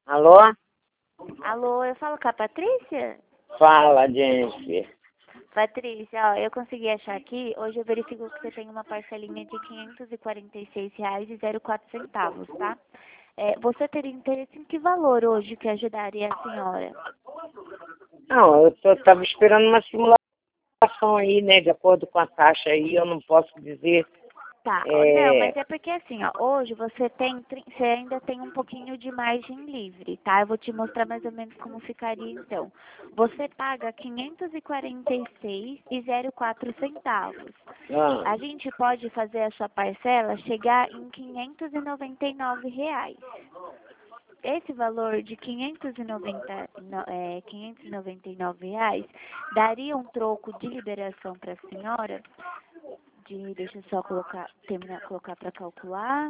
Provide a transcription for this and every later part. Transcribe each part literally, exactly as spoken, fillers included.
Alô? Alô, eu falo com a Patrícia? Fala, Jennifer. Patrícia, ó, eu consegui achar aqui, hoje eu verifico que você tem uma parcelinha de quinhentos e quarenta e seis reais e zero quatro centavos, tá? É, você teria interesse em que valor hoje que ajudaria a senhora? Não, eu tô, tava esperando uma simulação aí, né? De acordo com a taxa aí, eu não posso dizer. Tá, ó, não, É... mas é porque assim, ó, hoje você tem, tri- você ainda tem um pouquinho de margem livre, tá? Eu vou te mostrar mais ou menos como ficaria então. Você paga quinhentos e quarenta e seis e zero quatro centavos. Ah, A gente pode fazer a sua parcela chegar em quinhentos e noventa e nove reais. Esse valor de quinhentos e noventa, no- é, quinhentos e noventa e nove reais daria um troco de liberação para a senhora de, deixa eu só colocar, terminar, colocar para calcular.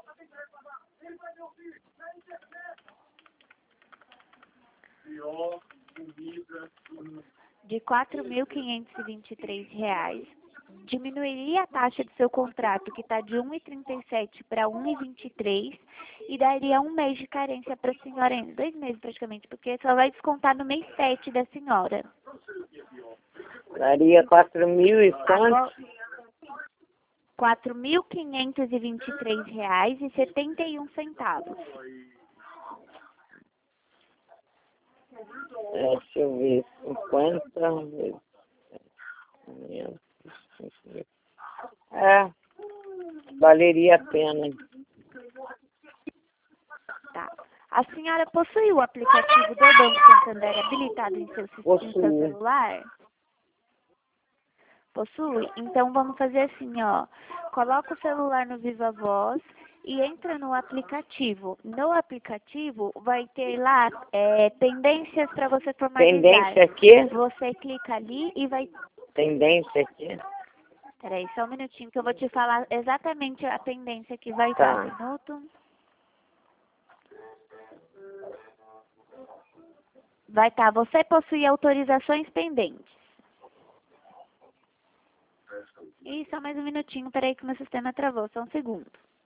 De quatro mil quinhentos e vinte e três reais. Diminuiria a taxa do seu contrato, que está de um e trinta e sete para um e vinte e três, e daria um mês de carência para a senhora, ainda, dois meses praticamente, porque só vai descontar no mês sete da senhora. daria quatro mil e quanto? Agora, quatro mil quinhentos e vinte e três reais e setenta e um centavos. É, deixa eu ver, cinquenta vezes. É, valeria a pena. Tá. A senhora possui o aplicativo do Banco Santander habilitado em seu, sis- em seu Possuo. celular? Possui? Então vamos fazer assim, ó. Coloca o celular no Viva Voz e entra no aplicativo. No aplicativo vai ter lá é, tendências para você formalizar. Tendência aqui? Você clica ali e vai. Tendência aqui. Peraí, só um minutinho que eu vou te falar exatamente a tendência que vai Tá. dar. Um minuto. Vai estar, você possui autorizações pendentes. Ih, só mais um minutinho, peraí que meu sistema travou, só um segundo.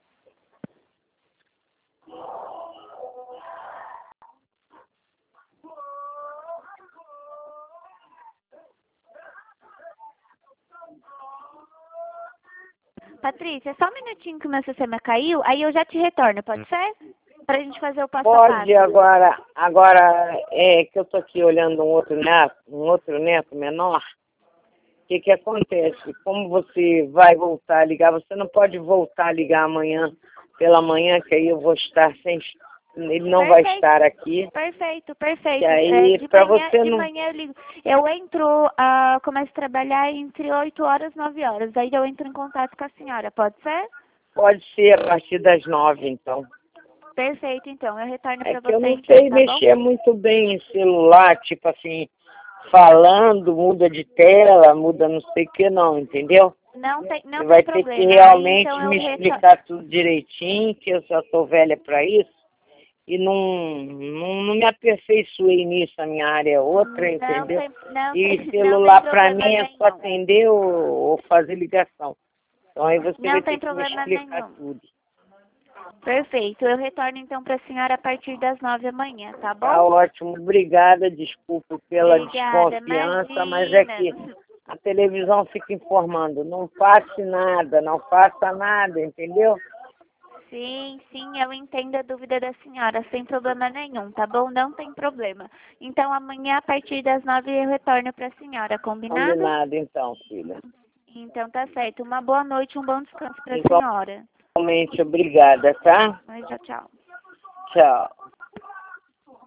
Patrícia, só um minutinho que meu sistema caiu, aí eu já te retorno, pode ser? Pra gente fazer o passo a passo. Pode, agora, agora é que eu tô aqui olhando um outro neto, um outro neto menor. O que que acontece? Como você vai voltar a ligar, você não pode voltar a ligar amanhã pela manhã, que aí eu vou estar sem, ele não vai Perfeito. estar aqui. Perfeito, perfeito. E aí, É, de para manhã, você de não, manhã eu ligo. Eu entro, ah, começo a trabalhar entre oito horas e nove horas. Daí eu entro em contato com a senhora, pode ser? pode ser a partir das nove, então. Perfeito, então. Eu retorno É para que eu você não então, sei tá bom? mexer muito bem em celular, tipo assim, falando, muda de tela, muda não sei o que não, entendeu? Não tem, não Você tem vai ter que problema. Aí realmente então eu me retorno. explicar tudo direitinho, que eu já estou velha para isso, e não, não, não me aperfeiçoei nisso, a minha área é outra, Não entendeu? tem, não E tem, não celular tem para problema mim é só nenhum. atender ou, ou fazer ligação. Então aí você vai Não ter tem que me problema explicar nenhum. tudo. Perfeito. Eu retorno então para a senhora a partir das nove amanhã, tá Tá bom? ótimo, obrigada, desculpe pela Obrigada, desconfiança, mas é imagina. que a televisão fica informando, não faça nada, não faça nada, entendeu? Sim, sim, eu entendo a dúvida da senhora, sem problema nenhum, tá bom? Não tem problema. Então amanhã a partir das nove eu retorno para a senhora, combinado? Combinado então, filha. Então tá certo. Uma boa noite, um bom descanso para a senhora. Igualmente, obrigada, tá? Mas, tchau, tchau. Tchau.